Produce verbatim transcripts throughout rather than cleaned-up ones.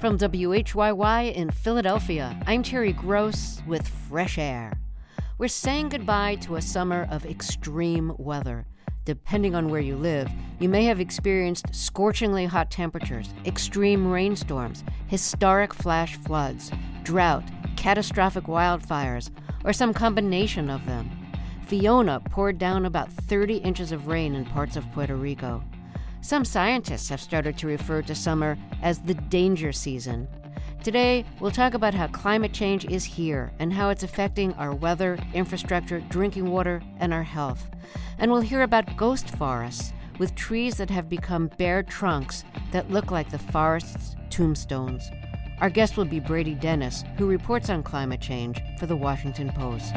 From W H Y Y in Philadelphia, I'm Terry Gross with Fresh Air. We're saying goodbye to a summer of extreme weather. Depending on where you live, you may have experienced scorchingly hot temperatures, extreme rainstorms, historic flash floods, drought, catastrophic wildfires, or some combination of them. Fiona poured down about thirty inches of rain in parts of Puerto Rico. Some scientists have started to refer to summer as the danger season. Today, we'll talk about how climate change is here and how it's affecting our weather, infrastructure, drinking water, and our health. And we'll hear about ghost forests with trees that have become bare trunks that look like the forest's tombstones. Our guest will be Brady Dennis, who reports on climate change for The Washington Post.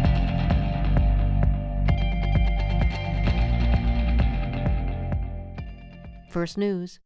First News.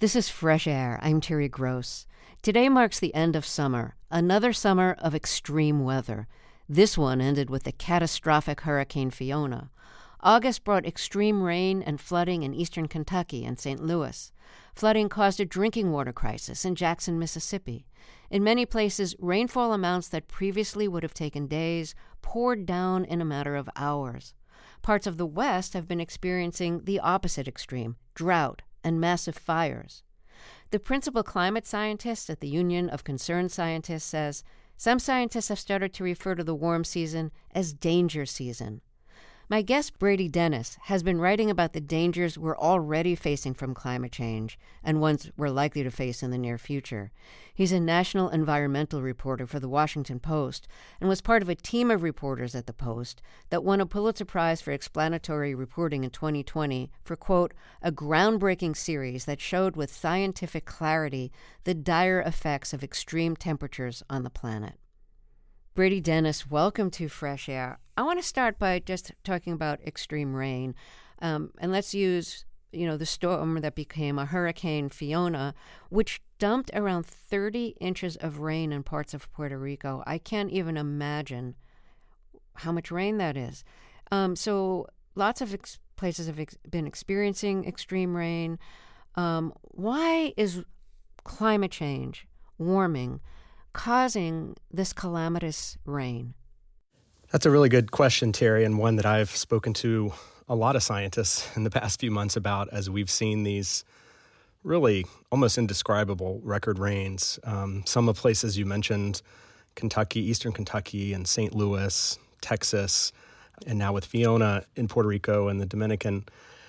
This is Fresh Air. I'm Terry Gross. Today marks the end of summer, another summer of extreme weather. This one ended with the catastrophic Hurricane Fiona. August brought extreme rain and flooding in eastern Kentucky and Saint Louis. Flooding caused a drinking water crisis in Jackson, Mississippi. In many places, rainfall amounts that previously would have taken days poured down in a matter of hours. Parts of the West have been experiencing the opposite extreme, drought and massive fires. The principal climate scientist at the Union of Concerned Scientists says some scientists have started to refer to the warm season as danger season. My guest, Brady Dennis, has been writing about the dangers we're already facing from climate change and ones we're likely to face in the near future. He's a national environmental reporter for The Washington Post and was part of a team of reporters at the Post that won a Pulitzer Prize for explanatory reporting in twenty twenty for, quote, a groundbreaking series that showed with scientific clarity the dire effects of extreme temperatures on the planet. Brady Dennis, welcome to Fresh Air. I want to start by just talking about extreme rain. Um, and let's use, you know, the storm that became a Hurricane Fiona, which dumped around thirty inches of rain in parts of Puerto Rico. I can't even imagine how much rain that is. Um, so lots of ex- places have ex- been experiencing extreme rain. Um, why is climate change, warming, causing this calamitous rain? That's a really good question, Terry, and one that I've spoken to a lot of scientists in the past few months about as we've seen these really almost indescribable record rains. Um, some of the places you mentioned, Kentucky, eastern Kentucky, and Saint Louis, Texas, and now with Fiona in Puerto Rico and the Dominican.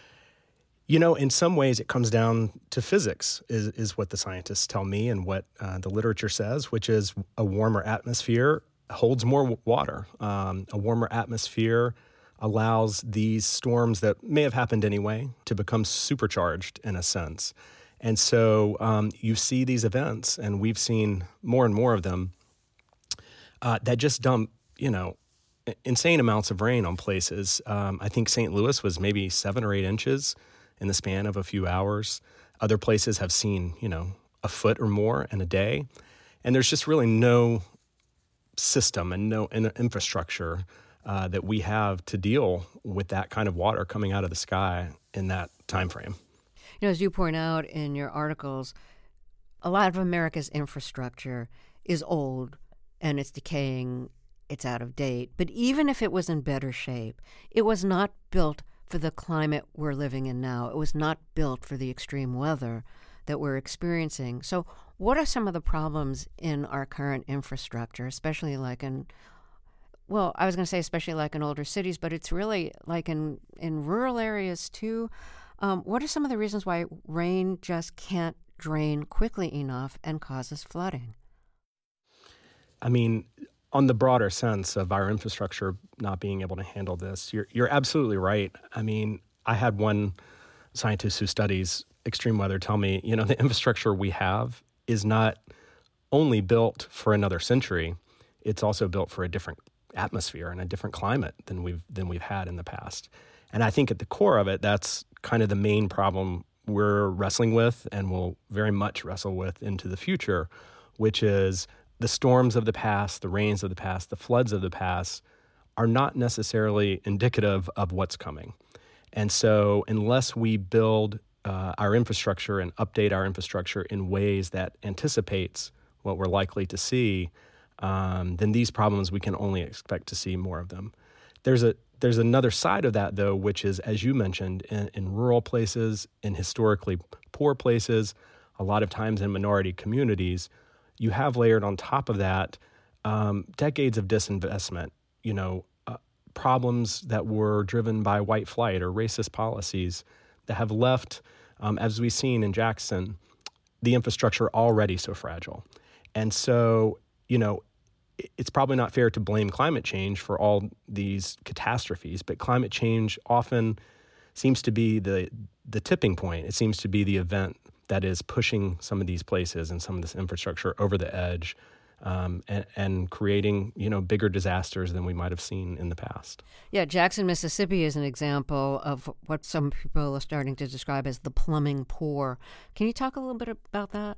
You know, in some ways it comes down to physics, is, is what the scientists tell me and what uh, the literature says, which is a warmer atmosphere holds more w- water. Um, a warmer atmosphere allows these storms that may have happened anyway to become supercharged in a sense. And so um, you see these events, and we've seen more and more of them, uh, that just dump, you know, insane amounts of rain on places. Um, I think Saint Louis was maybe seven or eight inches in the span of a few hours. Other places have seen, you know, a foot or more in a day. And there's just really no system and no in- infrastructure uh, that we have to deal with that kind of water coming out of the sky in that time frame. You know, as you point out in your articles, a lot of America's infrastructure is old and it's decaying, it's out of date. But even if it was in better shape, it was not built for the climate we're living in now. It was not built for the extreme weather that we're experiencing. So what are some of the problems in our current infrastructure, especially like in, well, I was going to say especially like in older cities, but it's really like in, in rural areas too. Um, what are some of the reasons why rain just can't drain quickly enough and causes flooding? I mean, on the broader sense of our infrastructure not being able to handle this, you're you're absolutely right. I mean, I had one scientist who studies extreme weather tell me, you know, the infrastructure we have is not only built for another century, it's also built for a different atmosphere and a different climate than we've than we've had in the past. And I think at the core of it, that's kind of the main problem we're wrestling with and will very much wrestle with into the future, which is the storms of the past, the rains of the past, the floods of the past are not necessarily indicative of what's coming. And so unless we build uh, our infrastructure and update our infrastructure in ways that anticipates what we're likely to see, um, then these problems, we can only expect to see more of them. There's a there's another side of that, though, which is, as you mentioned, in, in rural places, in historically poor places, a lot of times in minority communities, you have layered on top of that um, decades of disinvestment, you know, uh, problems that were driven by white flight or racist policies that have left, um, as we've seen in Jackson, the infrastructure already so fragile. And so, you know, it's probably not fair to blame climate change for all these catastrophes, but climate change often seems to be the the tipping point. It seems to be the event that is pushing some of these places and some of this infrastructure over the edge um, and, and creating, you know, bigger disasters than we might have seen in the past. Yeah, Jackson, Mississippi is an example of what some people are starting to describe as the plumbing poor. Can you talk a little bit about that?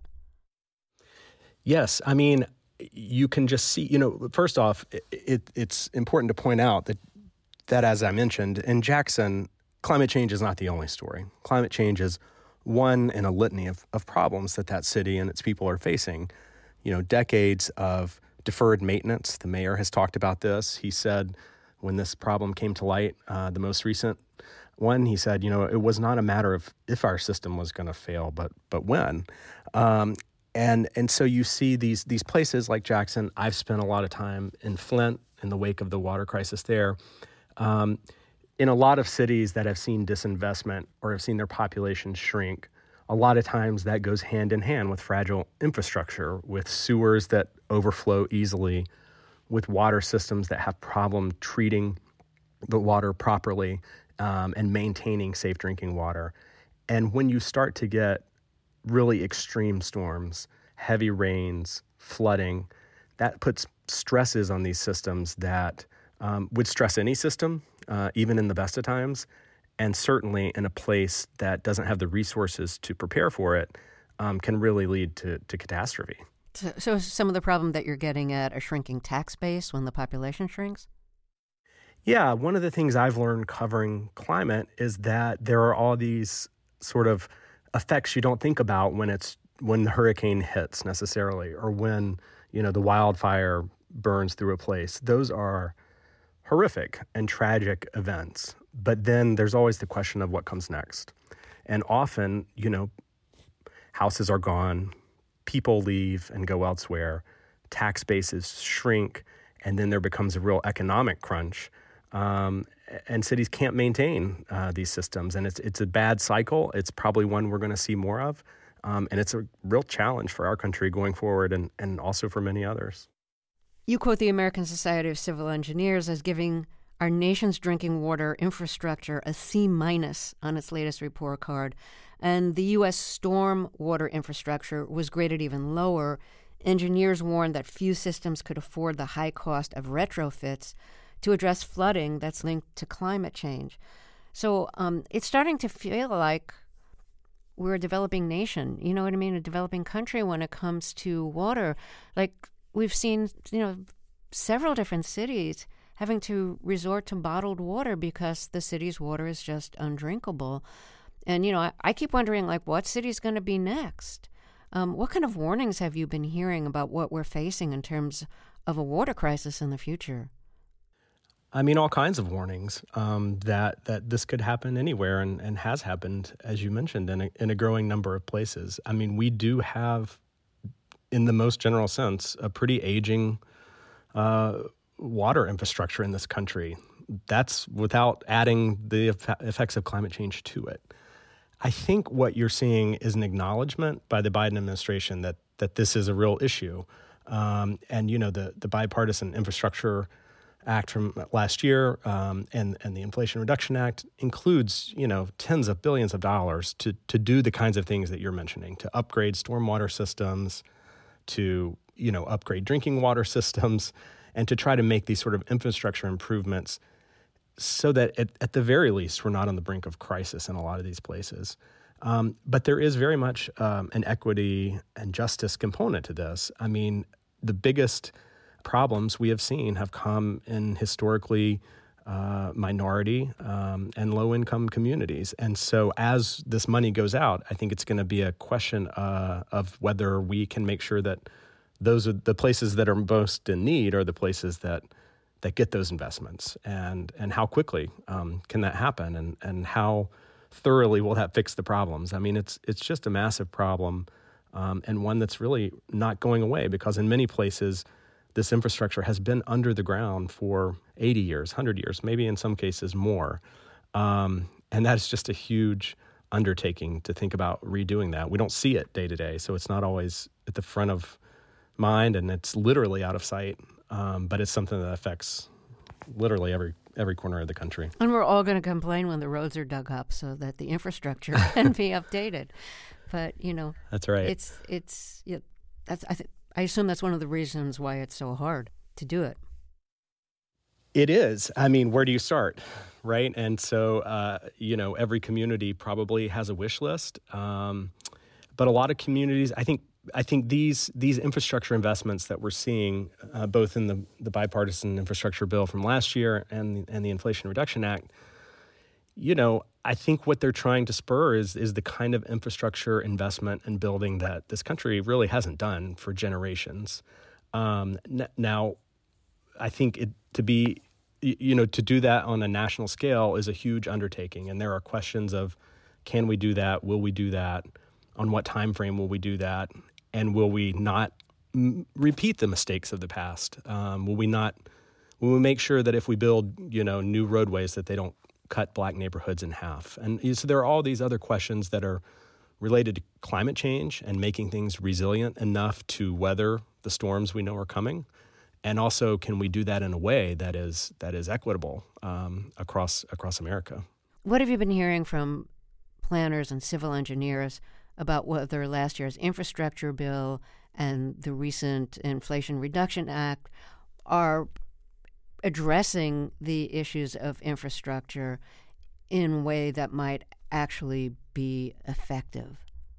Yes. I mean, you can just see, you know, first off, it, it, it's important to point out that, that, as I mentioned, in Jackson, climate change is not the only story. Climate change is one in a litany of, of problems that that city and its people are facing. You know, decades of deferred maintenance. The mayor has talked about this. He said when this problem came to light, uh, the most recent one, he said, you know, it was not a matter of if our system was going to fail, but but when. Um, and and so you see these these places like Jackson. I've spent a lot of time in Flint in the wake of the water crisis there. Um, in a lot of cities that have seen disinvestment or have seen their population shrink, a lot of times that goes hand in hand with fragile infrastructure, with sewers that overflow easily, with water systems that have problem treating the water properly um, and maintaining safe drinking water. And when you start to get really extreme storms, heavy rains, flooding, that puts stresses on these systems that um, would stress any system, uh, even in the best of times. And certainly in a place that doesn't have the resources to prepare for it, um, can really lead to, to catastrophe. So, so is some of the problem that you're getting at a shrinking tax base when the population shrinks? Yeah, one of the things I've learned covering climate is that there are all these sort of effects you don't think about when it's when the hurricane hits necessarily, or when, you know, the wildfire burns through a place. Those are horrific and tragic events. But then there's always the question of what comes next. And often, you know, houses are gone, people leave and go elsewhere, tax bases shrink, and then there becomes a real economic crunch. Um, and cities can't maintain uh, these systems. And it's it's a bad cycle. It's probably one we're going to see more of. Um, and it's a real challenge for our country going forward, and, and also for many others. You quote the American Society of Civil Engineers as giving our nation's drinking water infrastructure a C minus on its latest report card, and the U S storm water infrastructure was graded even lower. Engineers warned that few systems could afford the high cost of retrofits to address flooding that's linked to climate change. So um, it's starting to feel like we're a developing nation, you know what I mean, a developing country when it comes to water. Like we've seen, you know, several different cities having to resort to bottled water because the city's water is just undrinkable. And, you know, I, I keep wondering, like, what city's going to be next? Um, what kind of warnings have you been hearing about what we're facing in terms of a water crisis in the future? I mean, all kinds of warnings um, that that this could happen anywhere, and, and has happened, as you mentioned, in a, in a growing number of places. I mean, we do have, in the most general sense, a pretty aging uh water infrastructure in this country. That's without adding the eff- effects of climate change to it. I think what you're seeing is an acknowledgement by the Biden administration that that this is a real issue. Um, and, you know, the, the Bipartisan Infrastructure Act from last year um, and, and the Inflation Reduction Act includes, you know, tens of billions of dollars to, to do the kinds of things that you're mentioning, to upgrade stormwater systems, to, you know, upgrade drinking water systems, and to try to make these sort of infrastructure improvements so that at, at the very least, we're not on the brink of crisis in a lot of these places. Um, but there is very much um, an equity and justice component to this. I mean, the biggest problems we have seen have come in historically uh, minority um, and low-income communities. And so as this money goes out, I think it's going to be a question uh, of whether we can make sure that those are the places that are most in need are the places that that get those investments, and and how quickly um, can that happen, and and how thoroughly will that fix the problems. I mean, it's it's just a massive problem, um, and one that's really not going away, because in many places this infrastructure has been under the ground for eighty years, one hundred years, maybe in some cases more, um, and that's just a huge undertaking to think about redoing that. We don't see it day to day, so it's not always at the front of mind, and it's literally out of sight, um, but it's something that affects literally every every corner of the country. And we're all going to complain when the roads are dug up so that the infrastructure can be updated. But, you know, that's right. It's it's yeah, that's I think I assume that's one of the reasons why it's so hard to do it. It is. I mean, where do you start, right? And so, uh, you know, every community probably has a wish list, um, but a lot of communities, I think, I think these these infrastructure investments that we're seeing, uh, both in the, the bipartisan infrastructure bill from last year and and the Inflation Reduction Act, you know, I think what they're trying to spur is is the kind of infrastructure investment and building that this country really hasn't done for generations. Um, n- now, I think it to be, you know, to do that on a national scale is a huge undertaking, and there are questions of, can we do that? Will we do that? On what time frame will we do that? And will we not m- repeat the mistakes of the past? Um, will we not? Will we make sure that if we build, you know, new roadways, that they don't cut black neighborhoods in half? And so there are all these other questions that are related to climate change and making things resilient enough to weather the storms we know are coming. And also, can we do that in a way that is that is equitable um, across across America? What have you been hearing from planners and civil engineers about whether last year's infrastructure bill and the recent Inflation Reduction Act are addressing the issues of infrastructure in a way that might actually be effective?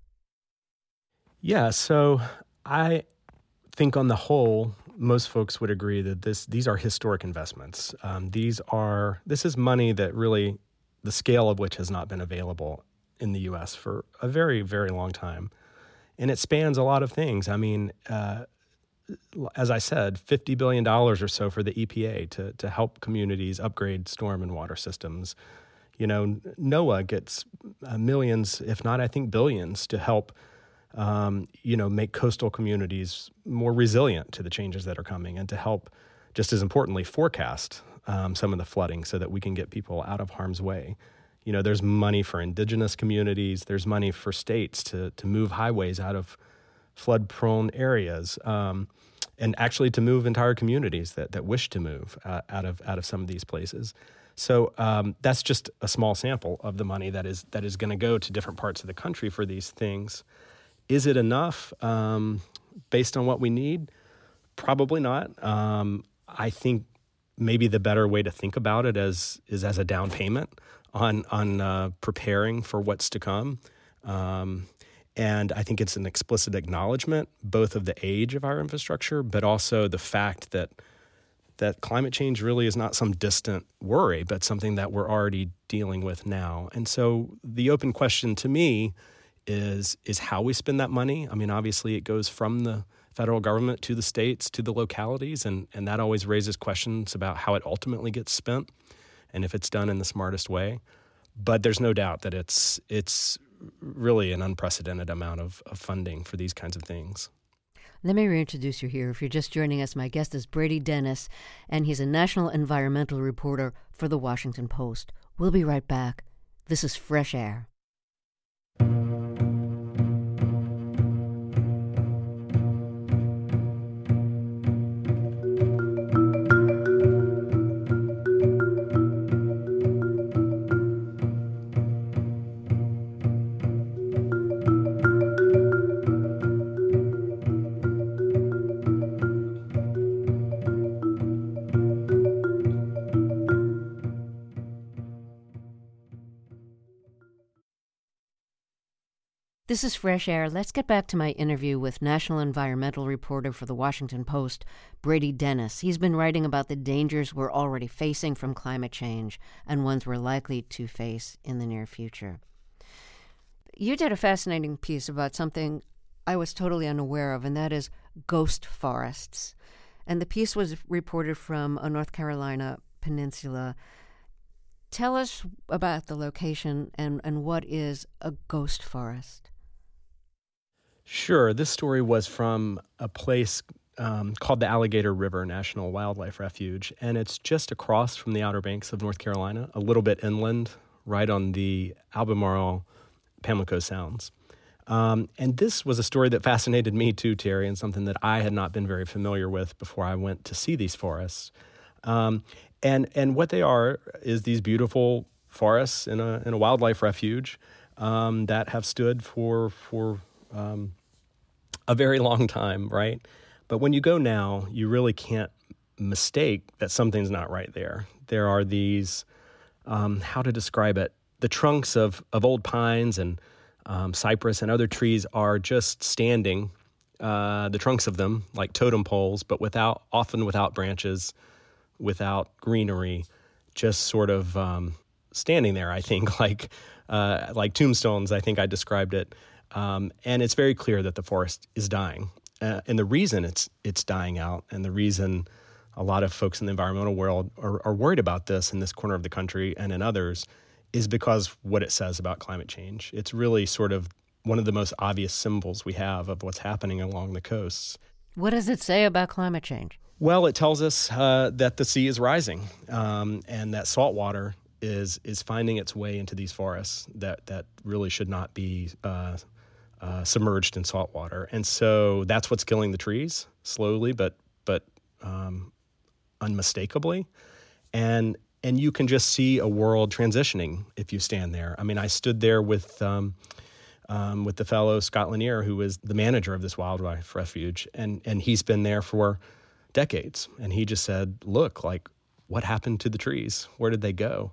Yeah, so I think on the whole, most folks would agree that this these are historic investments. Um, these are this is money that really, the scale of which has not been available in the U S for a very, very long time. And it spans a lot of things. I mean, uh, as I said, fifty billion dollars or so for the E P A to, to help communities upgrade storm and water systems. You know, NOAA gets uh, millions, if not, I think, billions to help, um, you know, make coastal communities more resilient to the changes that are coming and to help, just as importantly, forecast um, some of the flooding so that we can get people out of harm's way. You know, there's money for indigenous communities. There's money for states to to move highways out of flood-prone areas, um, and actually to move entire communities that that wish to move uh, out of out of some of these places. So um, that's just a small sample of the money that is that is going to go to different parts of the country for these things. Is it enough um, based on what we need? Probably not. Um, I think maybe the better way to think about it as is as a down payment on on uh, preparing for what's to come. Um, and I think it's an explicit acknowledgement both of the age of our infrastructure, but also the fact that that climate change really is not some distant worry, but something that we're already dealing with now. And so the open question to me is is how we spend that money. I mean, obviously it goes from the federal government to the states, to the localities, and, and that always raises questions about how it ultimately gets spent and if it's done in the smartest way. But there's no doubt that it's it's really an unprecedented amount of, of funding for these kinds of things. Let me reintroduce you here. If you're just joining us, my guest is Brady Dennis, and he's a national environmental reporter for The Washington Post. We'll be right back. This is Fresh Air. This is Fresh Air. Let's get back to my interview with national environmental reporter for The Washington Post, Brady Dennis. He's been writing about the dangers we're already facing from climate change and ones we're likely to face in the near future. You did a fascinating piece about something I was totally unaware of, and that is ghost forests. And the piece was reported from a North Carolina peninsula. Tell us about the location and, and what is a ghost forest. Sure. This story was from a place um, called the Alligator River National Wildlife Refuge, and it's just across from the Outer Banks of North Carolina, a little bit inland, right on the Albemarle Pamlico Sounds. Um, and this was a story that fascinated me too, Terry, and something that I had not been very familiar with before I went to see these forests. Um, and and what they are is these beautiful forests in a in a wildlife refuge um, that have stood for for um, a very long time, right? But when you go now, you really can't mistake that something's not right there. There are these, um, how to describe it, the trunks of, of old pines and um, cypress and other trees are just standing, uh, the trunks of them like totem poles, but without, often without branches, without greenery, just sort of um, standing there, I think, like uh, like tombstones, I think I described it. Um, and it's very clear that the forest is dying. Uh, and the reason it's it's dying out, and the reason a lot of folks in the environmental world are, are worried about this in this corner of the country and in others, is because what it says about climate change. It's really sort of one of the most obvious symbols we have of what's happening along the coasts. What does it say about climate change? Well, it tells us uh, that the sea is rising, um, and that salt water is is finding its way into these forests that that really should not be uh, uh, submerged in salt water. And so that's what's killing the trees slowly, but but um, unmistakably. And and you can just see a world transitioning if you stand there. I mean, I stood there with um, um, with the fellow Scott Lanier, who is the manager of this wildlife refuge, and and he's been there for decades. And he just said, look, like, what happened to the trees? Where did they go?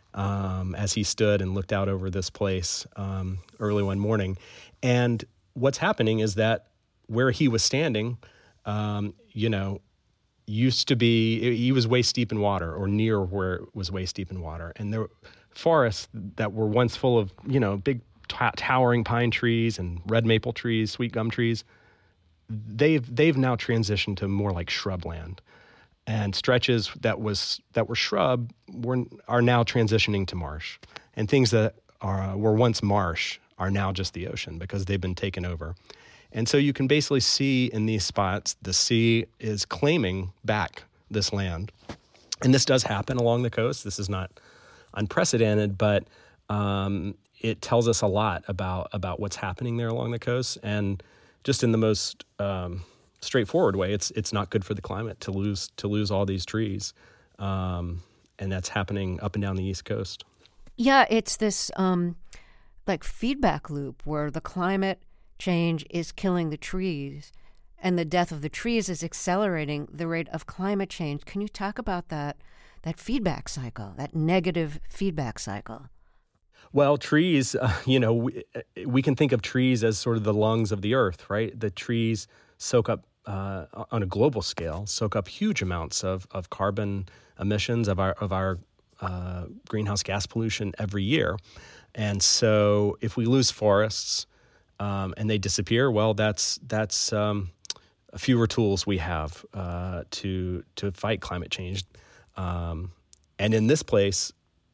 Um, as he stood and looked out over this place um, early one morning. And what's happening is that where he was standing, um, you know, used to be, he was waist deep in water, or near where it was waist deep in water. And there were forests that were once full of, you know, big t- towering pine trees and red maple trees, sweet gum trees. They've they've now transitioned to more like shrubland, and stretches that was that were shrub were are now transitioning to marsh, and things that are were once marsh are now just the ocean because they've been taken over. And so you can basically see in these spots the sea is claiming back this land, and this does happen along the coast. This is not unprecedented, but um, it tells us a lot about about what's happening there along the coast. And just in the most um, straightforward way, it's it's not good for the climate to lose to lose all these trees, um, and that's happening up and down the East Coast. Yeah, it's this um, like feedback loop where the climate change is killing the trees, and the death of the trees is accelerating the rate of climate change. Can you talk about that that feedback cycle, that negative feedback cycle? Well, trees, uh, you know, we, we can think of trees as sort of the lungs of the earth, right? The trees soak up, uh, on a global scale, soak up huge amounts of, of carbon emissions, of our of our uh, greenhouse gas pollution every year. And so if we lose forests um, and they disappear, well, that's that's um, fewer tools we have uh, to to fight climate change. Um, and in this place,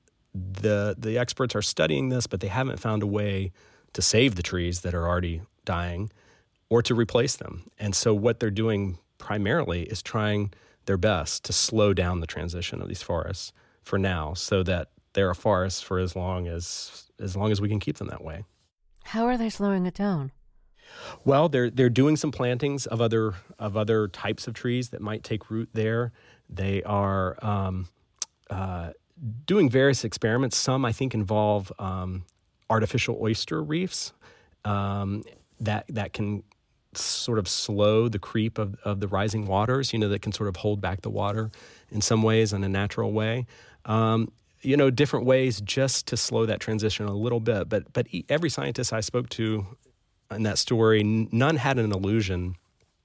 The the experts are studying this, but they haven't found a way to save the trees that are already dying or to replace them. And so what they're doing primarily is trying their best to slow down the transition of these forests for now, so that there are forests for as long as as long as we can keep them that way. How are they slowing it down? Well, they're they're doing some plantings of other of other types of trees that might take root there. They are um, uh, doing various experiments. Some, I think, involve um, artificial oyster reefs um, that that can sort of slow the creep of, of the rising waters, you know, that can sort of hold back the water in some ways in a natural way. Um, you know, different ways just to slow that transition a little bit. But but every scientist I spoke to in that story, none had an illusion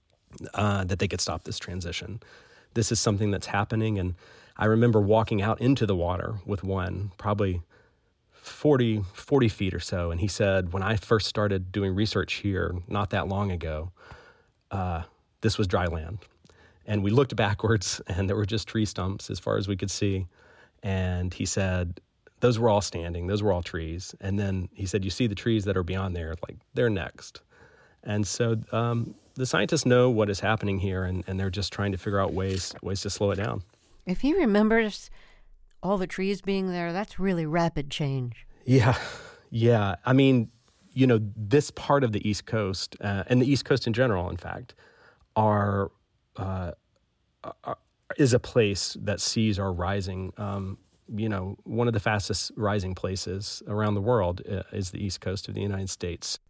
uh, that they could stop this transition. This is something that's happening, and I remember walking out into the water with one, probably forty, forty feet or so, and he said, when I first started doing research here not that long ago, uh, this was dry land. And we looked backwards, and there were just tree stumps as far as we could see. And he said, those were all standing, those were all trees. And then he said, you see the trees that are beyond there, like they're next. And so um, the scientists know what is happening here, and, and they're just trying to figure out ways ways to slow it down. If he remembers all the trees being there, that's really rapid change. Yeah, yeah. I mean, you know, this part of the East Coast, uh, and the East Coast in general, in fact, are, uh, are is a place that seas are rising. Um, you know, one of the fastest rising places around the world uh, is the East Coast of the United States.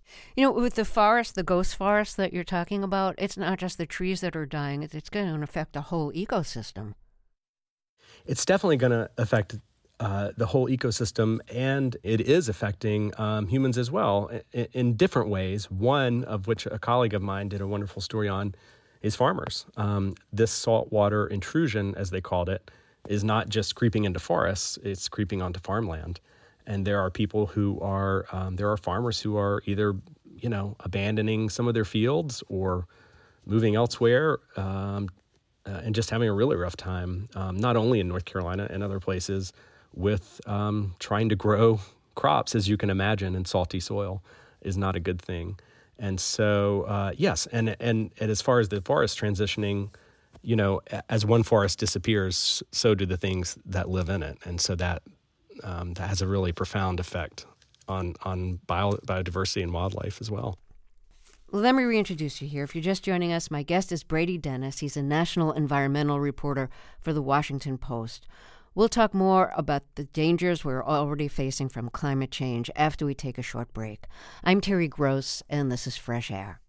You know, with the forest, the ghost forest that you're talking about, it's not just the trees that are dying, it's going to affect the whole ecosystem. It's definitely going to affect uh, the whole ecosystem, and it is affecting um, humans as well in, in different ways. One of which a colleague of mine did a wonderful story on is farmers. Um, this saltwater intrusion, as they called it, is not just creeping into forests, it's creeping onto farmland. And there are people who are, um, there are farmers who are either, you know, abandoning some of their fields or moving elsewhere um, uh, and just having a really rough time, um, not only in North Carolina and other places, with um, trying to grow crops, as you can imagine, in salty soil is not a good thing. And so, uh, yes, and, and and as far as the forest transitioning, you know, as one forest disappears, so do the things that live in it. And so that um, that has a really profound effect on, on bio, biodiversity and wildlife as well. Let me reintroduce you here. If you're just joining us, my guest is Brady Dennis. He's a national environmental reporter for The Washington Post. We'll talk more about the dangers we're already facing from climate change after we take a short break. I'm Terry Gross, and this is Fresh Air.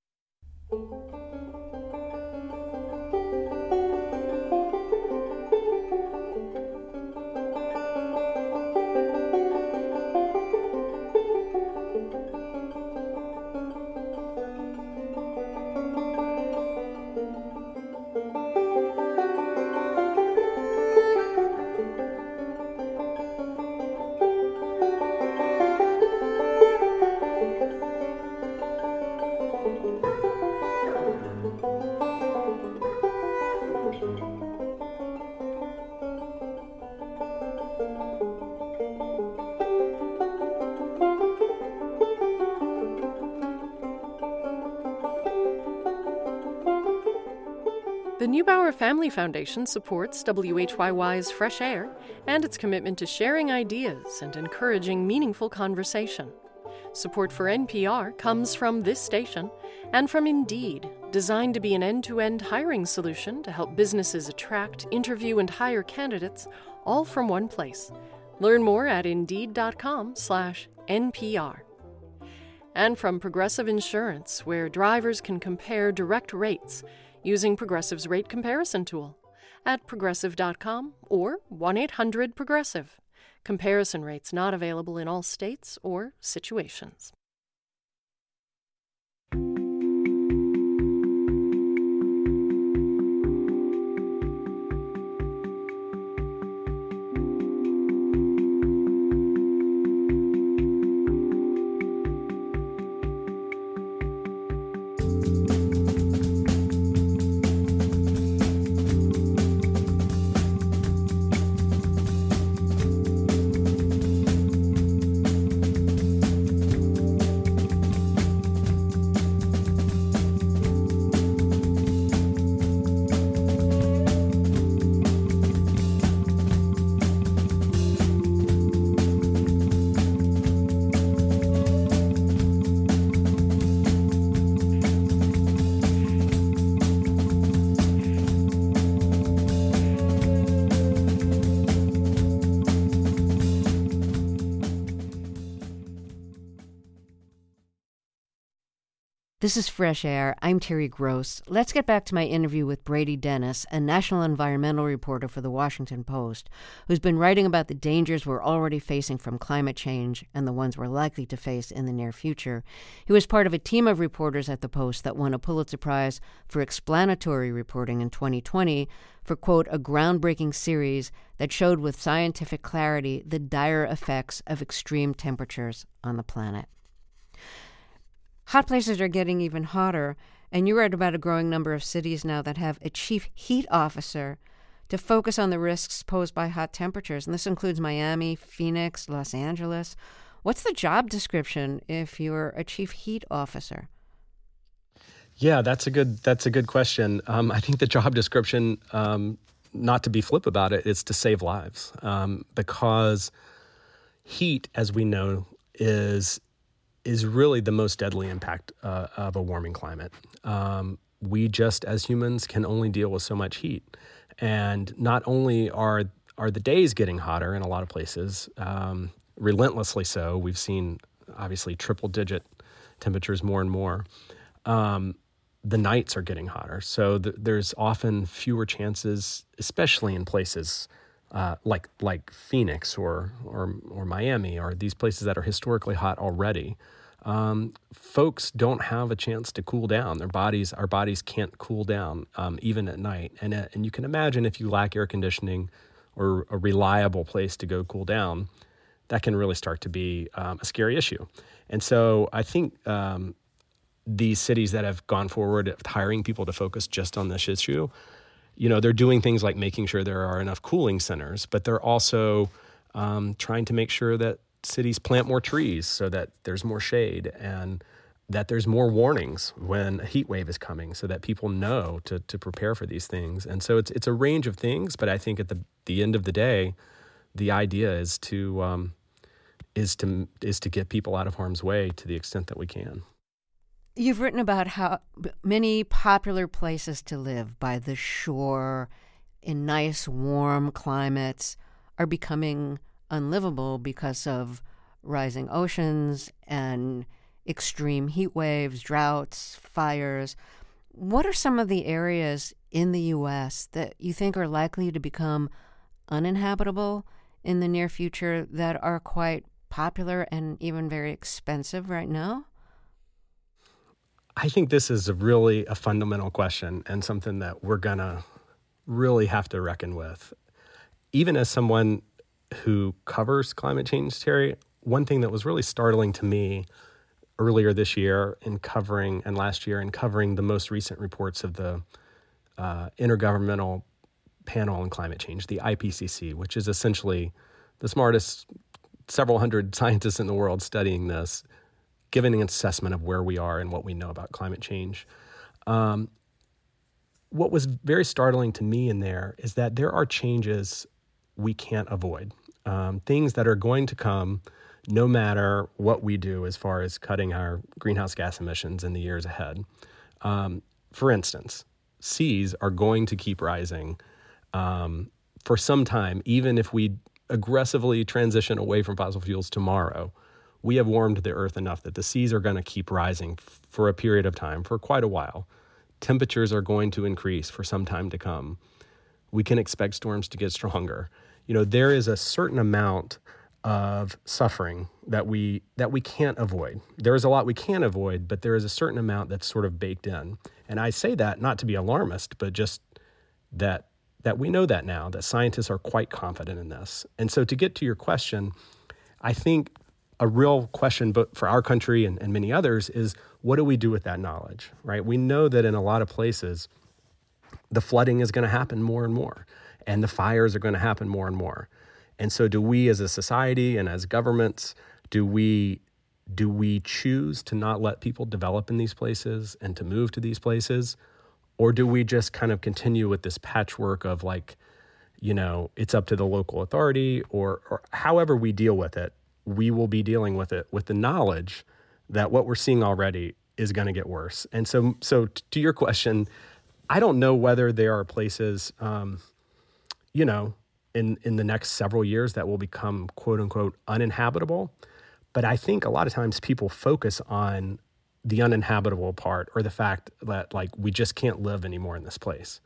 The Neubauer Family Foundation supports W H Y Y's Fresh Air and its commitment to sharing ideas and encouraging meaningful conversation. Support for N P R comes from this station and from Indeed, designed to be an end-to-end hiring solution to help businesses attract, interview, and hire candidates, all from one place. Learn more at Indeed.com slash NPR. And from Progressive Insurance, where drivers can compare direct rates using Progressive's rate comparison tool at progressive dot com or one eight hundred progressive. Comparison rates not available in all states or situations. This is Fresh Air. I'm Terry Gross. Let's get back to my interview with Brady Dennis, a national environmental reporter for The Washington Post, who's been writing about the dangers we're already facing from climate change and the ones we're likely to face in the near future. He was part of a team of reporters at the Post that won a Pulitzer Prize for explanatory reporting in twenty twenty for, quote, a groundbreaking series that showed with scientific clarity the dire effects of extreme temperatures on the planet. Hot places are getting even hotter, and you read about a growing number of cities now that have a chief heat officer to focus on the risks posed by hot temperatures. And this includes Miami, Phoenix, Los Angeles. What's the job description if you're a chief heat officer? Yeah, that's a good that's a good question. Um, I think the job description, um, not to be flip about it, is to save lives, um, because heat, as we know, is is really the most deadly impact uh, of a warming climate. Um, we just, as humans, can only deal with so much heat. And not only are are the days getting hotter in a lot of places, um, relentlessly so. We've seen, obviously, triple-digit temperatures more and more. Um, the nights are getting hotter. So th- there's often fewer chances, especially in places uh, like like Phoenix or, or or Miami or these places that are historically hot already. Um, folks don't have a chance to cool down. Their bodies, our bodies can't cool down um, even at night. And uh, and you can imagine if you lack air conditioning or a reliable place to go cool down, that can really start to be um, a scary issue. And so I think um, these cities that have gone forward with hiring people to focus just on this issue, you know, they're doing things like making sure there are enough cooling centers, but they're also um, trying to make sure that cities plant more trees so that there's more shade and that there's more warnings when a heat wave is coming so that people know to to prepare for these things. And so it's it's a range of things, but I think at the, the end of the day, the idea is to um, is to is to get people out of harm's way to the extent that we can. You've written about how many popular places to live by the shore in nice, warm climates are becoming unlivable because of rising oceans and extreme heat waves, droughts, fires. What are some of the areas in the U S that you think are likely to become uninhabitable in the near future that are quite popular and even very expensive right now? I think this is a really a fundamental question and something that we're going to really have to reckon with. Even as someone who covers climate change, Terry, one thing that was really startling to me earlier this year in covering, and last year in covering the most recent reports of the uh, Intergovernmental Panel on Climate Change, the I P C C, which is essentially the smartest several hundred scientists in the world studying this, giving an assessment of where we are and what we know about climate change. Um, what was very startling to me in there is that there are changes we can't avoid, um, things that are going to come no matter what we do as far as cutting our greenhouse gas emissions in the years ahead. Um, for instance, seas are going to keep rising um, for some time, even if we aggressively transition away from fossil fuels tomorrow. We have warmed the earth enough that the seas are going to keep rising f- for a period of time, for quite a while. Temperatures are going to increase for some time to come. We can expect storms to get stronger. You know, there is a certain amount of suffering that we that we can't avoid. There is a lot we can avoid, but there is a certain amount that's sort of baked in. And I say that not to be alarmist, but just that that we know that now, that scientists are quite confident in this. And so to get to your question, I think a real question but for our country and, and many others is, what do we do with that knowledge, right? We know that in a lot of places, the flooding is going to happen more and more, and the fires are going to happen more and more. And so do we as a society and as governments, do we do we choose to not let people develop in these places and to move to these places? Or do we just kind of continue with this patchwork of like, you know, it's up to the local authority, or, or however we deal with it, we will be dealing with it with the knowledge that what we're seeing already is going to get worse. And so, so to your question, I don't know whether there are places, um, you know, in, in the next several years that will become quote unquote uninhabitable. But I think a lot of times people focus on the uninhabitable part, or the fact that like we just can't live anymore in this place.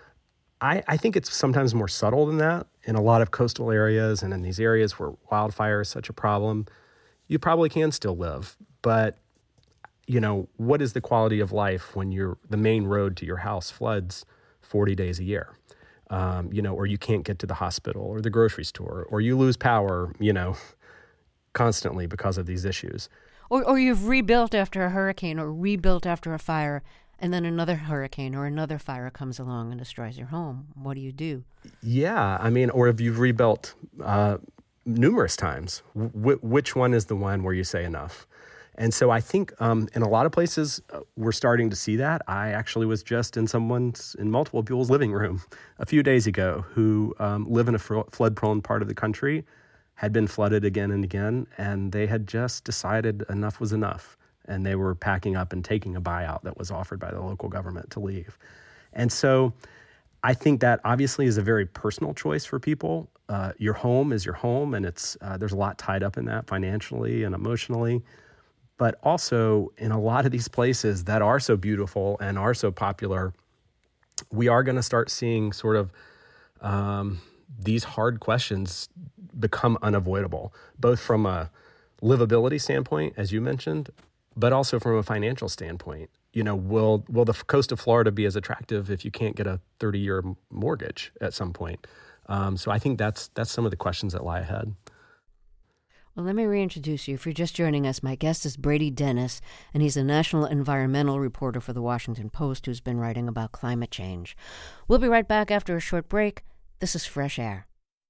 I, I think it's sometimes more subtle than that. In a lot of coastal areas and in these areas where wildfire is such a problem, you probably can still live. But, you know, what is the quality of life when you're, the main road to your house floods forty days a year? Um, you know, or you can't get to the hospital or the grocery store, or you lose power, you know, constantly because of these issues. Or, or you've rebuilt after a hurricane or rebuilt after a fire, and then another hurricane or another fire comes along and destroys your home. What do you do? Yeah, I mean, or if you've rebuilt uh, numerous times, w- which one is the one where you say enough? And so I think um, in a lot of places, uh, we're starting to see that. I actually was just in someone's, in multiple people's living room a few days ago who um, live in a fr- flood-prone part of the country, had been flooded again and again, and they had just decided enough was enough. And they were packing up and taking a buyout that was offered by the local government to leave. And so I think that obviously is a very personal choice for people. Uh, your home is your home, and it's uh, there's a lot tied up in that financially and emotionally. But also in a lot of these places that are so beautiful and are so popular, we are going to start seeing sort of um, these hard questions become unavoidable, both from a livability standpoint, as you mentioned, but also from a financial standpoint. You know, will will the coast of Florida be as attractive if you can't get a thirty-year mortgage at some point? Um, so I think that's that's some of the questions that lie ahead. Well, let me reintroduce you. If you're just joining us, my guest is Brady Dennis, and he's a national environmental reporter for the Washington Post who's been writing about climate change. We'll be right back after a short break. This is Fresh Air.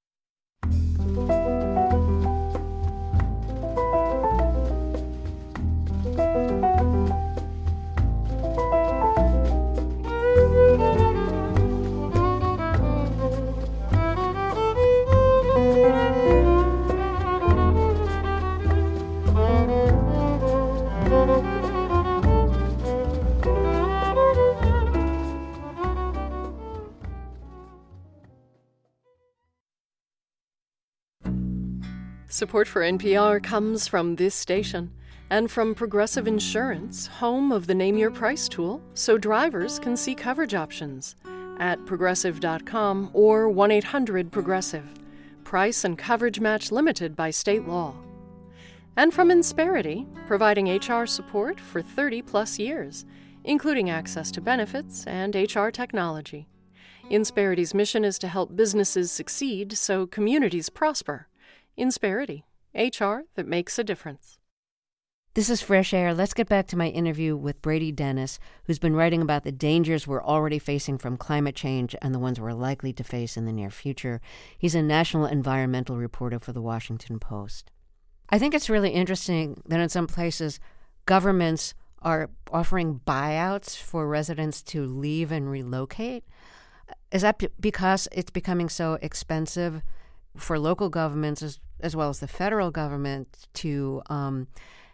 Support for N P R comes from this station and from Progressive Insurance, home of the Name Your Price tool, so drivers can see coverage options at progressive dot com or one eight hundred progressive. Price and coverage match limited by state law. And from Insperity, providing H R support for thirty plus years, including access to benefits and H R technology. Insperity's mission is to help businesses succeed so communities prosper. Insperity, H R that makes a difference. This is Fresh Air. Let's get back to my interview with Brady Dennis, who's been writing about the dangers we're already facing from climate change and the ones we're likely to face in the near future. He's a national environmental reporter for the Washington Post. I think it's really interesting that in some places, governments are offering buyouts for residents to leave and relocate. Is that b- because it's becoming so expensive for local governments as, as well as the federal government to um,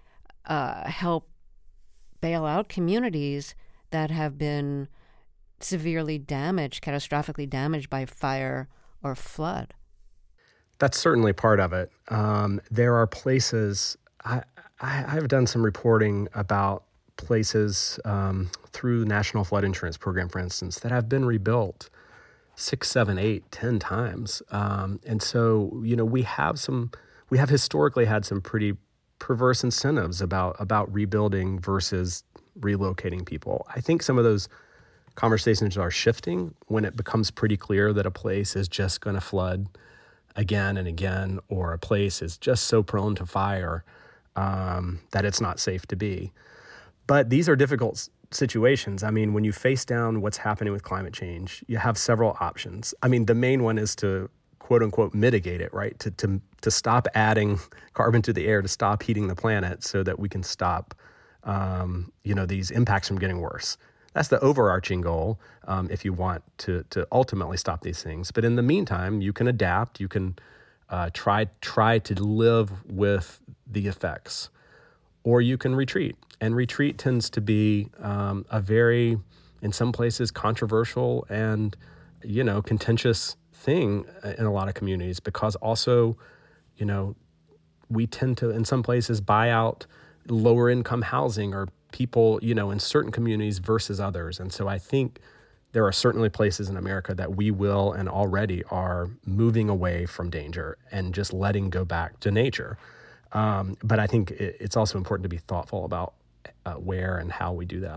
uh, help bail out communities that have been severely damaged, catastrophically damaged by fire or flood? That's certainly part of it. Um, there are places, I, I, I've done some reporting about places um, through the National Flood Insurance Program, for instance, that have been rebuilt six, seven, eight, ten times. Um, and so, you know, we have some, we have historically had some pretty perverse incentives about, about rebuilding versus relocating people. I think some of those conversations are shifting when it becomes pretty clear that a place is just going to flood again and again, or a place is just so prone to fire um, that it's not safe to be. But these are difficult situations. I mean, when you face down what's happening with climate change, you have several options. I mean, the main one is to quote unquote mitigate it, right? To to to stop adding carbon to the air, to stop heating the planet, so that we can stop, um, you know, these impacts from getting worse. That's the overarching goal, um, if you want to to ultimately stop these things. But in the meantime, you can adapt. You can uh, try try to live with the effects, or you can retreat. And retreat tends to be um, a very, in some places, controversial and, you know, contentious thing in a lot of communities, because also, you know, we tend to, in some places, buy out lower income housing or people, you know, in certain communities versus others. And so I think there are certainly places in America that we will and already are moving away from danger and just letting go back to nature. Um, but I think it, it's also important to be thoughtful about uh, where and how we do that.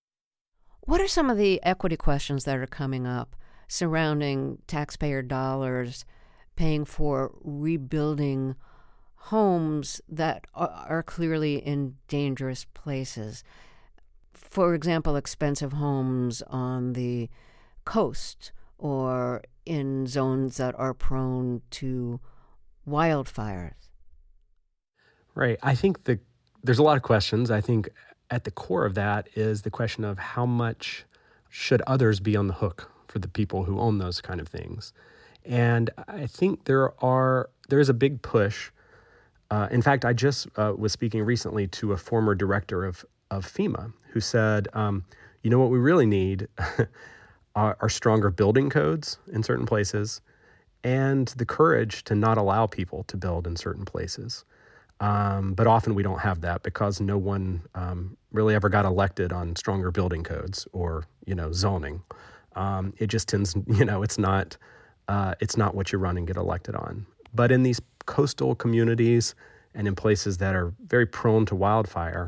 What are some of the equity questions that are coming up surrounding taxpayer dollars paying for rebuilding homes that are clearly in dangerous places? For example, expensive homes on the coast or in zones that are prone to wildfires. Right. I think the, there's a lot of questions. I think at the core of that is the question of how much should others be on the hook for the people who own those kind of things. And I think there are there is a big push. Uh, in fact, I just uh, was speaking recently to a former director of, of FEMA who said, um, you know what we really need are, are stronger building codes in certain places and the courage to not allow people to build in certain places. Um, but often we don't have that because no one um, really ever got elected on stronger building codes or, you know, zoning. Um, it just tends, you know, it's not uh, it's not what you run and get elected on. But in these coastal communities and in places that are very prone to wildfire,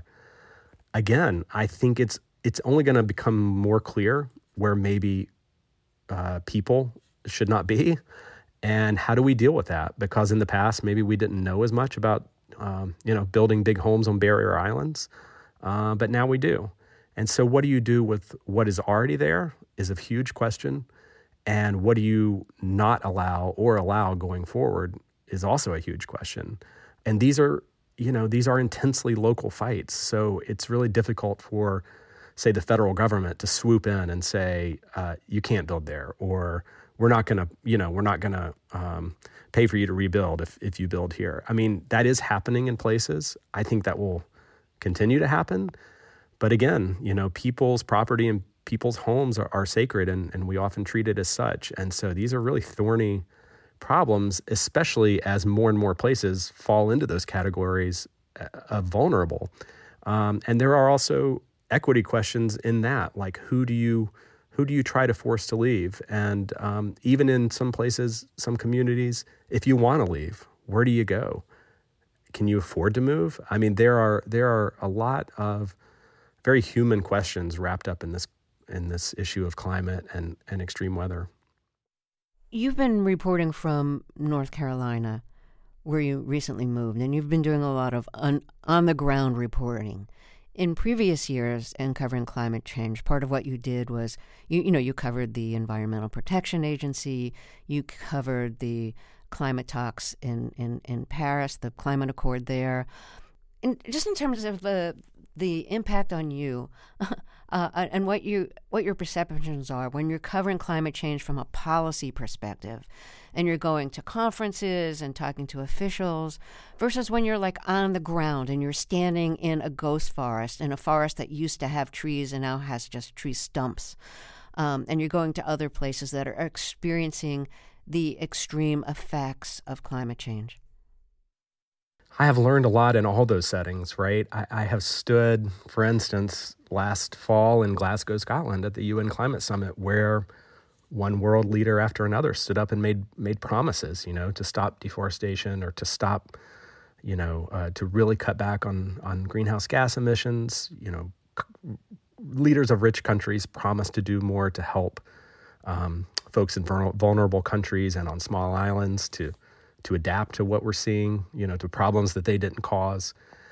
again, I think it's it's only going to become more clear where maybe uh, people should not be, and how do we deal with that? Because in the past, maybe we didn't know as much about um, you know building big homes on barrier islands, uh, but now we do. And so, what do you do with what is already there is a huge question, and what do you not allow or allow going forward is also a huge question. And these are you know these are intensely local fights, so it's really difficult for, say, the federal government to swoop in and say, uh, you can't build there, or we're not going to, you know, we're not going to um, pay for you to rebuild if, if you build here. I mean, that is happening in places. I think that will continue to happen. But again, you know, people's property and people's homes are, are sacred, and, and we often treat it as such. And so these are really thorny problems, especially as more and more places fall into those categories of vulnerable. Um, and there are also equity questions in that, like who do you who do you try to force to leave? And um, even in some places, some communities, if you want to leave, where do you go? Can you afford to move? I mean, there are there are a lot of very human questions wrapped up in this in this issue of climate and, and extreme weather. You've been reporting from North Carolina, where you recently moved, and you've been doing a lot of on, on-the-ground reporting. In previous years, in covering climate change, part of what you did was, you, you know, you covered the Environmental Protection Agency, you covered the climate talks in, in, in Paris, the climate accord there. And just in terms of the the impact on you uh, and what you what your perceptions are when you're covering climate change from a policy perspective, and you're going to conferences and talking to officials, versus when you're like on the ground and you're standing in a ghost forest, in a forest that used to have trees and now has just tree stumps, um, and you're going to other places that are experiencing the extreme effects of climate change. I have learned a lot in all those settings, right? I, I have stood, for instance, last fall in Glasgow, Scotland at the U N Climate Summit, where one world leader after another stood up and made made promises, you know, to stop deforestation or to stop, you know, uh, to really cut back on, on greenhouse gas emissions. You know, c- leaders of rich countries promised to do more to help um, folks in vulnerable countries and on small islands to to adapt to what we're seeing, you know, to problems that they didn't cause.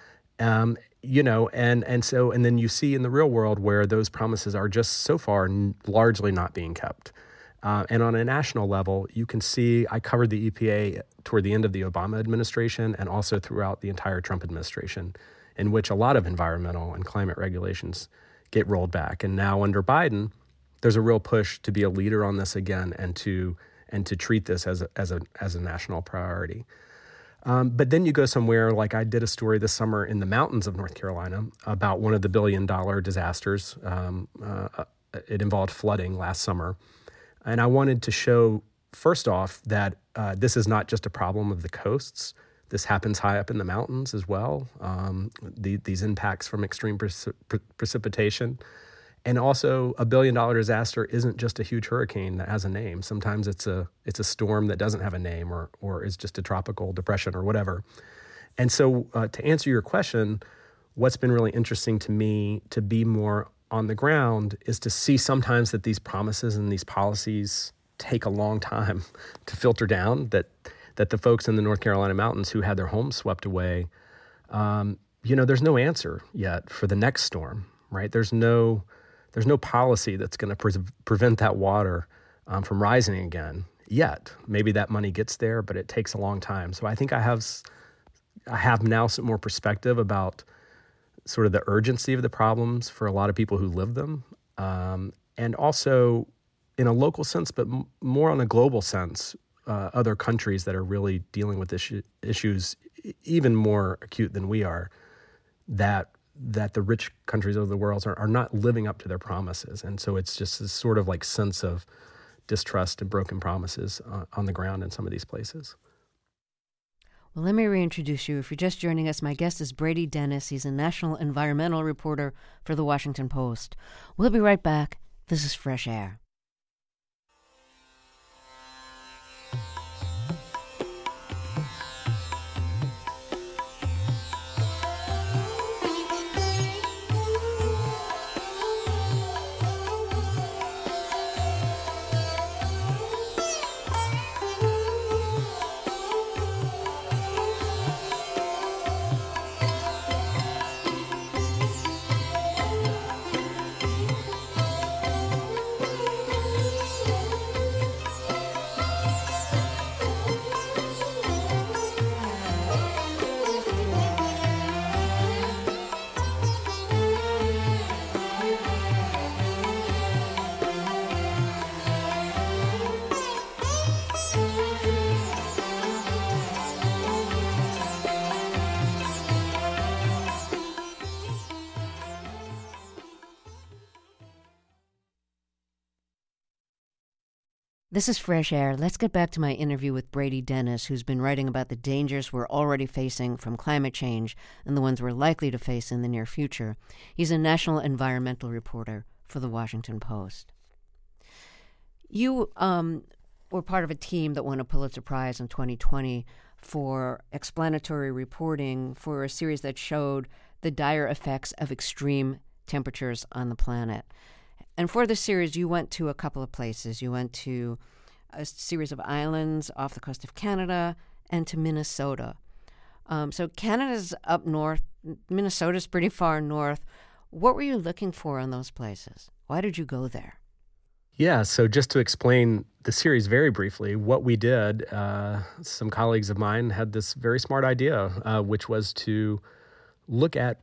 Um, you know, and and so, and then you see in the real world where those promises are just so far n- largely not being kept. Uh, and on a national level, you can see, I covered the E P A toward the end of the Obama administration and also throughout the entire Trump administration, in which a lot of environmental and climate regulations get rolled back. And now under Biden, there's a real push to be a leader on this again and to and to treat this as a, as a, as a national priority. Um, but then you go somewhere, like I did a story this summer in the mountains of North Carolina about one of the billion dollar disasters. Um, uh, it involved flooding last summer. And I wanted to show, first off, that uh, this is not just a problem of the coasts. This happens high up in the mountains as well, um, the, these impacts from extreme precip- pre- precipitation. And also, a billion-dollar disaster isn't just a huge hurricane that has a name. Sometimes it's a it's a storm that doesn't have a name, or or is just a tropical depression or whatever. And so, uh, to answer your question, what's been really interesting to me to be more on the ground is to see sometimes that these promises and these policies take a long time to filter down. That that the folks in the North Carolina mountains who had their homes swept away, um, you know, there's no answer yet for the next storm, right? There's no There's no policy that's going to pre- prevent that water um, from rising again yet. Maybe that money gets there, but it takes a long time. So I think I have, I have now some more perspective about sort of the urgency of the problems for a lot of people who live them, um, and also in a local sense, but m- more on a global sense, uh, other countries that are really dealing with issue, issues even more acute than we are, that that the rich countries of the world are, are not living up to their promises. And so it's just this sort of like sense of distrust and broken promises uh, on the ground in some of these places. Well, let me reintroduce you. If you're just joining us, my guest is Brady Dennis. He's a national environmental reporter for The Washington Post. We'll be right back. This is Fresh Air. This is Fresh Air. Let's get back to my interview with Brady Dennis, who's been writing about the dangers we're already facing from climate change and the ones we're likely to face in the near future. He's a national environmental reporter for The Washington Post. You um, were part of a team that won a Pulitzer Prize in twenty twenty for explanatory reporting for a series that showed the dire effects of extreme temperatures on the planet. And for this series, you went to a couple of places. You went to a series of islands off the coast of Canada and to Minnesota. Um, so Canada's up north. Minnesota's pretty far north. What were you looking for in those places? Why did you go there? Yeah, so just to explain the series very briefly, what we did, uh, some colleagues of mine had this very smart idea, uh, which was to look at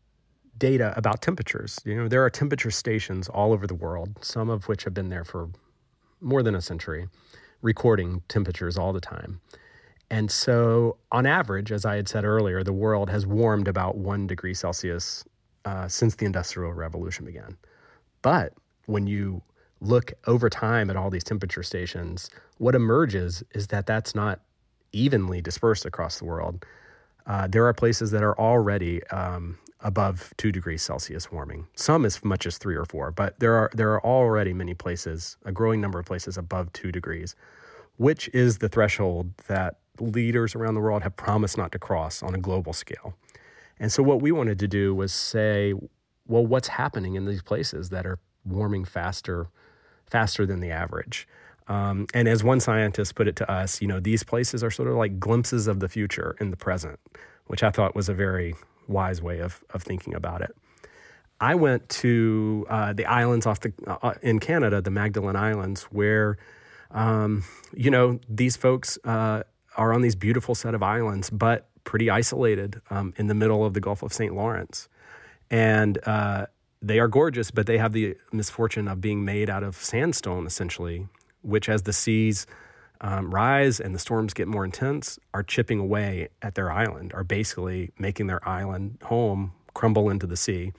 data about temperatures. You know, there are temperature stations all over the world, some of which have been there for more than a century, recording temperatures all the time. And so on average, as I had said earlier, the world has warmed about one degree Celsius uh, since the Industrial Revolution began. But when you look over time at all these temperature stations, what emerges is that that's not evenly dispersed across the world. Uh, there are places that are already um, above two degrees Celsius warming, some as much as three or four, but there are there are already many places, a growing number of places above two degrees, which is the threshold that leaders around the world have promised not to cross on a global scale. And so what we wanted to do was say, well, what's happening in these places that are warming faster, faster than the average? Um, and as one scientist put it to us, you know, these places are sort of like glimpses of the future in the present, which I thought was a very wise way of of thinking about it. I went to uh, the islands off the uh, in Canada, the Magdalen Islands, where um, you know these folks uh, are on these beautiful set of islands, but pretty isolated um, in the middle of the Gulf of Saint Lawrence, and uh, they are gorgeous, but they have the misfortune of being made out of sandstone, essentially, which as the seas Um, rise and the storms get more intense, are chipping away at their island, are basically making their island home crumble into the sea.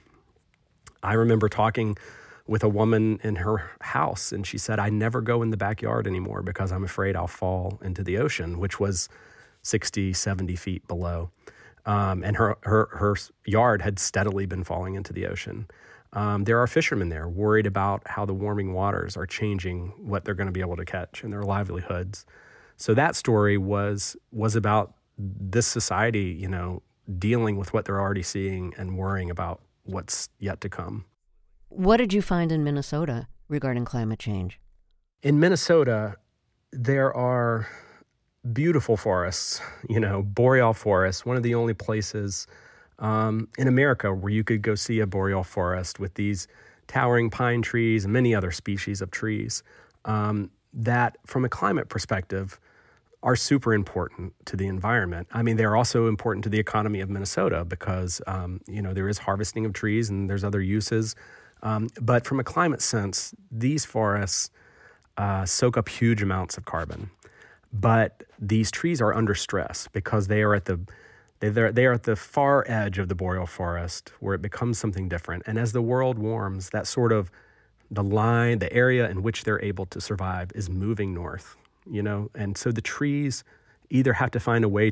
I remember talking with a woman in her house, and she said, I never go in the backyard anymore because I'm afraid I'll fall into the ocean, which was sixty, seventy feet below. Um, and her, her, her yard had steadily been falling into the ocean. Um, there are fishermen there worried about how the warming waters are changing what they're going to be able to catch and their livelihoods. So that story was was about this society, you know, dealing with what they're already seeing and worrying about what's yet to come. What did you find in Minnesota regarding climate change? In Minnesota, there are beautiful forests, you know, boreal forests, one of the only places Um, in America where you could go see a boreal forest with these towering pine trees and many other species of trees um, that, from a climate perspective, are super important to the environment. I mean, they're also important to the economy of Minnesota because, um, you know, there is harvesting of trees and there's other uses. Um, but from a climate sense, these forests uh, soak up huge amounts of carbon. But these trees are under stress because they are at the They're, they are at the far edge of the boreal forest where it becomes something different. And as the world warms, that sort of the line, the area in which they're able to survive is moving north, you know? And so the trees either have to find a way to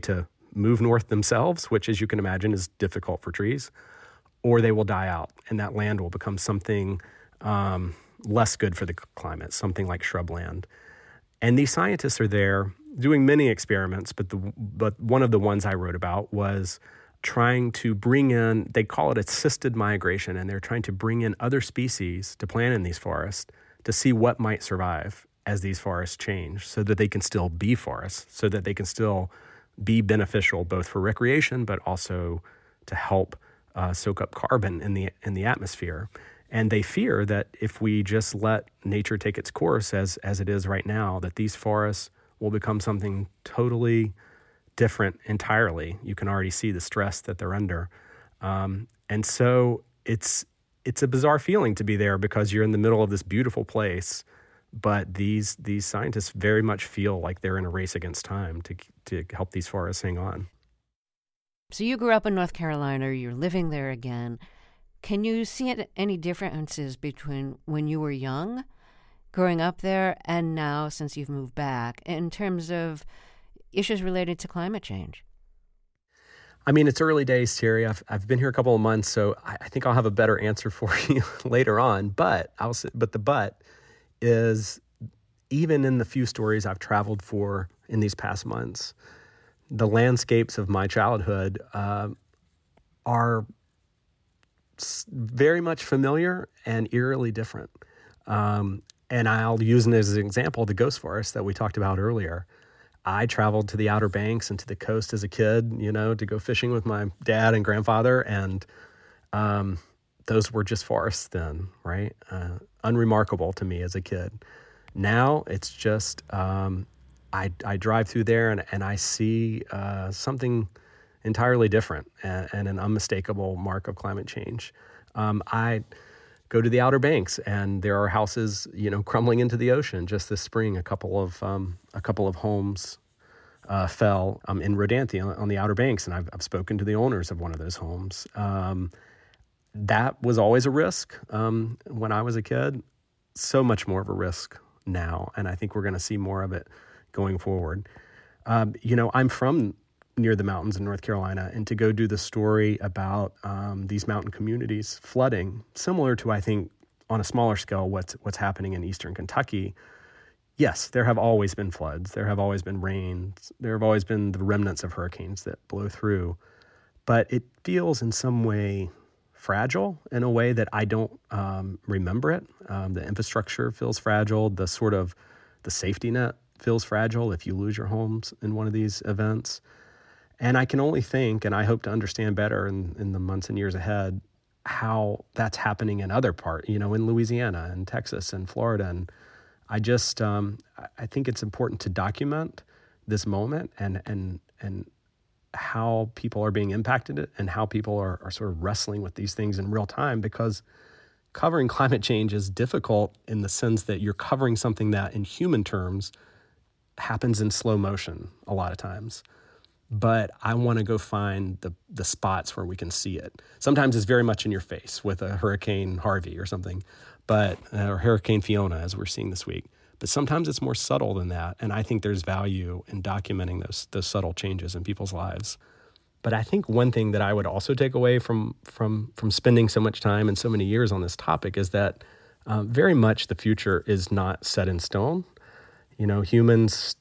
move north themselves, which, as you can imagine, is difficult for trees, or they will die out, and that land will become something um, less good for the climate, something like shrubland. And these scientists are there doing many experiments, but the but one of the ones I wrote about was trying to bring in, they call it assisted migration, and they're trying to bring in other species to plant in these forests to see what might survive as these forests change, so that they can still be forests, so that they can still be beneficial both for recreation, but also to help uh, soak up carbon in the in the atmosphere. And they fear that if we just let nature take its course as as it is right now, that these forests will become something totally different entirely. You can already see the stress that they're under. Um, and so it's it's a bizarre feeling to be there, because you're in the middle of this beautiful place, but these these scientists very much feel like they're in a race against time to to help these forests hang on. So you grew up in North Carolina, you're living there again. Can you see any differences between when you were young, growing up there, and now since you've moved back, in terms of issues related to climate change? I mean, it's early days, Terry. I've I've been here a couple of months, so I, I think I'll have a better answer for you later on. But I'll say, but the but is, even in the few stories I've traveled for in these past months, the landscapes of my childhood uh, are very much familiar and eerily different. Um, and I'll use it as an example, the ghost forest that we talked about earlier. I traveled to the Outer Banks and to the coast as a kid, you know, to go fishing with my dad and grandfather. And um, those were just forests then, right? Uh, unremarkable to me as a kid. Now it's just, um, I, I drive through there and, and I see uh, something entirely different and, and an unmistakable mark of climate change. Um, I go to the Outer Banks and there are houses, you know, crumbling into the ocean. Just this spring, a couple of um, a couple of homes uh, fell um, in Rodanthe on, on the Outer Banks, and I've, I've spoken to the owners of one of those homes. Um, that was always a risk um, when I was a kid. So much more of a risk now, and I think we're going to see more of it going forward. Um, you know, I'm from near the mountains in North Carolina, and to go do the story about um, these mountain communities flooding, similar to, I think, on a smaller scale, what's what's happening in eastern Kentucky. Yes, there have always been floods. There have always been rains. There have always been the remnants of hurricanes that blow through. But it feels in some way fragile in a way that I don't um, remember it. Um, the infrastructure feels fragile. The sort of the safety net feels fragile if you lose your homes in one of these events. And I can only think, and I hope to understand better in, in the months and years ahead, how that's happening in other parts, you know, in Louisiana and Texas and Florida. And I just, um, I think it's important to document this moment and and and how people are being impacted and how people are, are sort of wrestling with these things in real time, because covering climate change is difficult in the sense that you're covering something that in human terms happens in slow motion a lot of times. But I want to go find the the spots where we can see it. Sometimes it's very much in your face with a Hurricane Harvey or something, but uh, or Hurricane Fiona, as we're seeing this week. But sometimes it's more subtle than that, and I think there's value in documenting those those subtle changes in people's lives. But I think one thing that I would also take away from from from spending so much time and so many years on this topic is that uh, very much the future is not set in stone. You know, humans,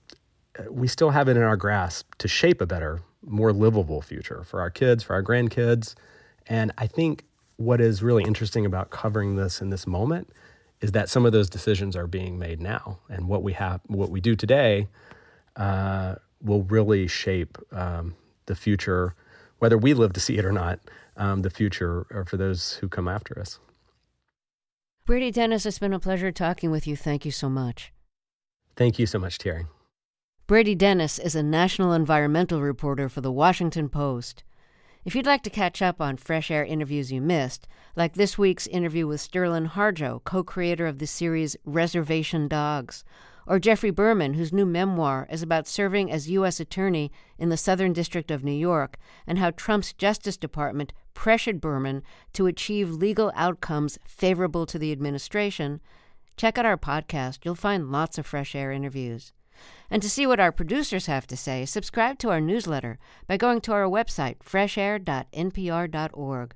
we still have it in our grasp to shape a better, more livable future for our kids, for our grandkids. And I think what is really interesting about covering this in this moment is that some of those decisions are being made now. And what we have, what we do today uh, will really shape um, the future, whether we live to see it or not, um, the future or for those who come after us. Brady Dennis, it's been a pleasure talking with you. Thank you so much. Thank you so much, Terry. Brady Dennis is a national environmental reporter for The Washington Post. If you'd like to catch up on Fresh Air interviews you missed, like this week's interview with Sterlin Harjo, co-creator of the series Reservation Dogs, or Jeffrey Berman, whose new memoir is about serving as U S attorney in the Southern District of New York and how Trump's Justice Department pressured Berman to achieve legal outcomes favorable to the administration, check out our podcast. You'll find lots of Fresh Air interviews. And to see what our producers have to say, subscribe to our newsletter by going to our website, fresh air dot n p r dot org.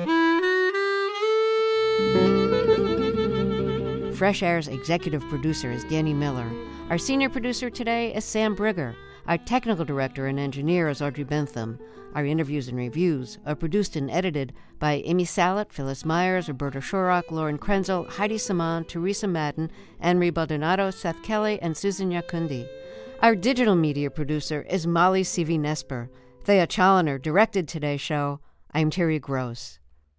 Fresh Air's executive producer is Danny Miller. Our senior producer today is Sam Brigger. Our technical director and engineer is Audrey Bentham. Our interviews and reviews are produced and edited by Amy Salet, Phyllis Myers, Roberta Shorrock, Lauren Krenzel, Heidi Saman, Teresa Madden, Anne-Marie Baldonado, Seth Kelly, and Susan Yakundi. Our digital media producer is Molly Sivi-Nesper. Thea Challoner directed today's show. I'm Terry Gross.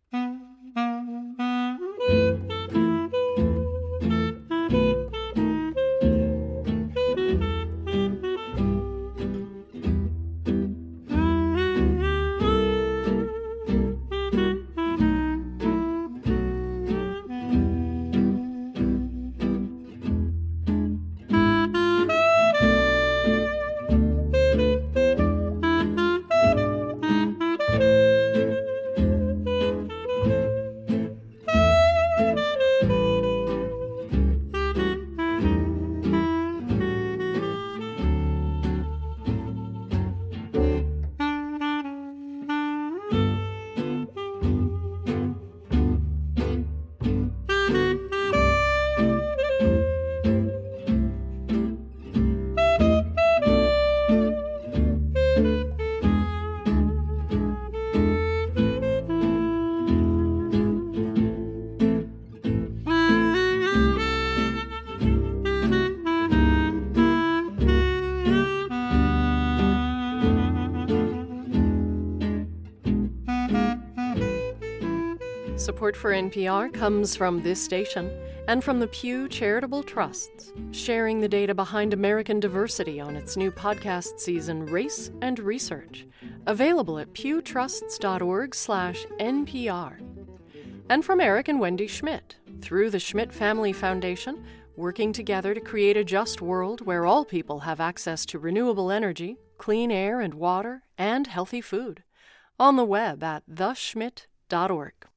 Support for N P R comes from this station and from the Pew Charitable Trusts, sharing the data behind American diversity on its new podcast season, Race and Research, available at pewtrusts.org slash NPR. And from Eric and Wendy Schmidt, through the Schmidt Family Foundation, working together to create a just world where all people have access to renewable energy, clean air and water, and healthy food. On the web at the schmidt dot org.